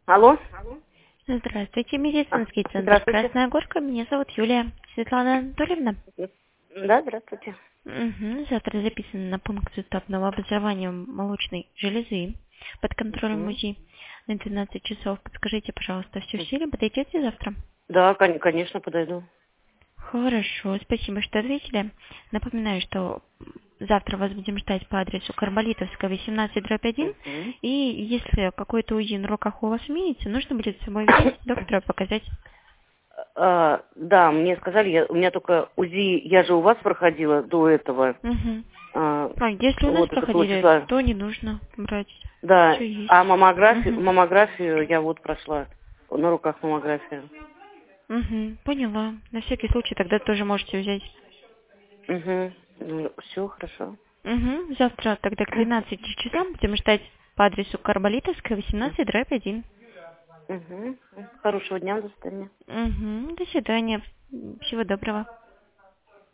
Алло? Здравствуйте, медицинский центр Здравствуйте. «Красная горка». Меня зовут Юлия. Светлана Анатольевна. Да, здравствуйте. Завтра записано на пункт этапного образования молочной железы под контролем Мгм. УЗИ на 12 часов. Подскажите, пожалуйста, все в силе? Подойдете завтра? Да, конечно, подойду. Хорошо, спасибо, что ответили. Напоминаю, что завтра вас будем ждать по адресу Карболитовская, 18/1. Мгм. И если какой-то УЗИ на руках у вас имеется, нужно будет с собой взять, доктора показать. Да, мне сказали, у меня только УЗИ, я же у вас проходила до этого. Угу. А, Если у нас вот, это было проходили, числа. то не нужно брать. Да, Все есть. а маммографию, Угу. маммографию я вот прошла. На руках маммографию. Угу. Поняла. На всякий случай тогда тоже можете взять. Угу. Ну, все хорошо. Угу. Завтра тогда к 12 часам будем ждать по адресу Карболитовская, 18/1. Угу. Хорошего дня, до свидания. Угу. До свидания. Всего доброго.